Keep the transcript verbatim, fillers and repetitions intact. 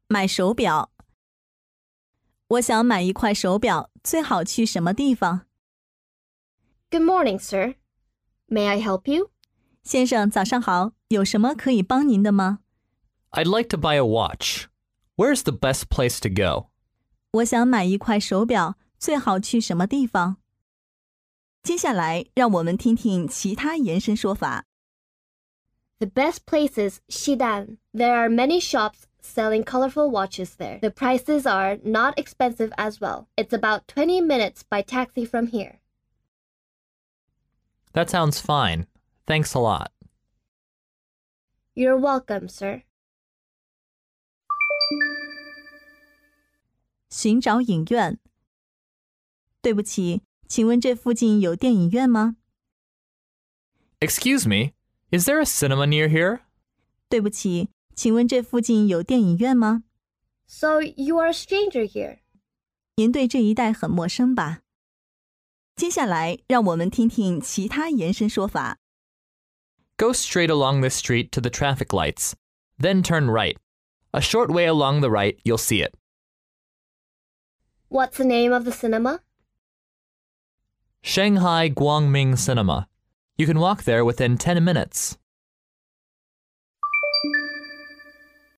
买手表。我想买一块手表，最好去什么地方？ Good morning, sir. May I help you? 先生，早上好，有什么可以帮您的吗？ I'd like to buy a watch. Where's the best place to go? 我想买一块手表，最好去什么地方？接下来，让我们听听其他延伸说法。 The best place is Xidan. There are many shops selling colorful watches there. The prices are not expensive as well. It's about twenty minutes by taxi from here. That sounds fine. Thanks a lot. You're welcome, sir. 寻找影院。对不起，请问这附近有电影院吗？ Excuse me, is there a cinema near here? 对不起，请问这附近有电影院吗？ So you are a stranger here. 您对这一带很陌生吧？接下来，让我们听听其他延伸说法。 Go straight along this street to the traffic lights, then turn right. A short way along the right, you'll see it. What's the name of the cinema? Shanghai Guangming Cinema. You can walk there within ten minutes.